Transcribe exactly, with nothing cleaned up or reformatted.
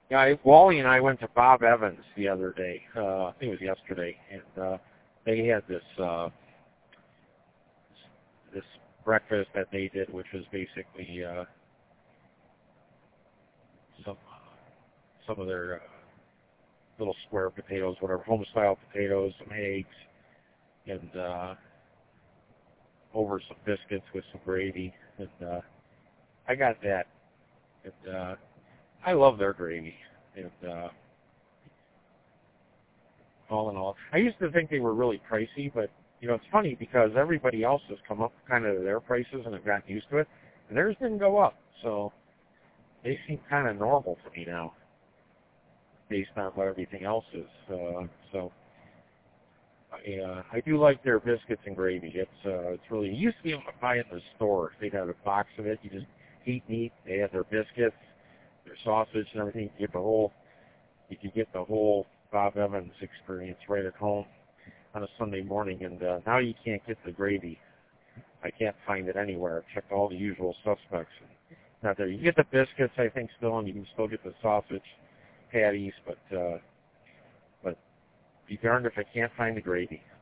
Yeah, I, Wally and I went to Bob Evans the other day. Uh, I think it was yesterday, and uh, they had this uh, this breakfast that they did, which was basically uh, some some of their uh, little square potatoes, whatever, home style potatoes, some eggs, and uh, over some biscuits with some gravy. And uh, I got that. And uh, I love their gravy. And uh, all in all, I used to think they were really pricey, but you know, it's funny because everybody else has come up kind of to their prices and have gotten used to it, and theirs didn't go up. So they seem kind of normal to me now, based on what everything else is. Uh, so I, uh, I do like their biscuits and gravy. It's uh, it's really, you used to be able to buy it in the store. They'd have a box of it. You just eat meat. They had their biscuits, their sausage, and everything. You get the whole, you could get the whole Bob Evans experience right at home on a Sunday morning. And uh, now you can't get the gravy. I can't find it anywhere. I've checked all the usual suspects. Not there. You get the biscuits, I think, still, and you can still get the sausage patties, but uh, but be darned if I can't find the gravy.